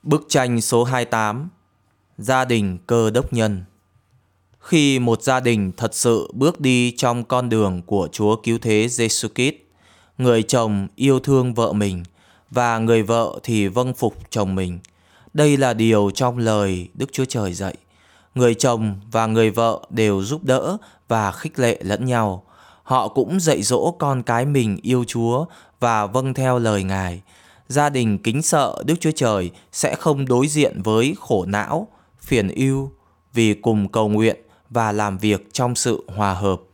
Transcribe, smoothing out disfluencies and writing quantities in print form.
Bức tranh số 28. Gia đình Cơ Đốc nhân. Khi một gia đình thật sự bước đi trong con đường của Chúa Cứu Thế Giêsu Christ, người chồng yêu thương vợ mình và người vợ thì vâng phục chồng mình. Đây là điều trong lời Đức Chúa Trời dạy. Người chồng và người vợ đều giúp đỡ và khích lệ lẫn nhau. Họ cũng dạy dỗ con cái mình yêu Chúa và vâng theo lời Ngài. Gia đình kính sợ Đức Chúa Trời sẽ không đối diện với khổ não, phiền ưu vì cùng cầu nguyện và làm việc trong sự hòa hợp.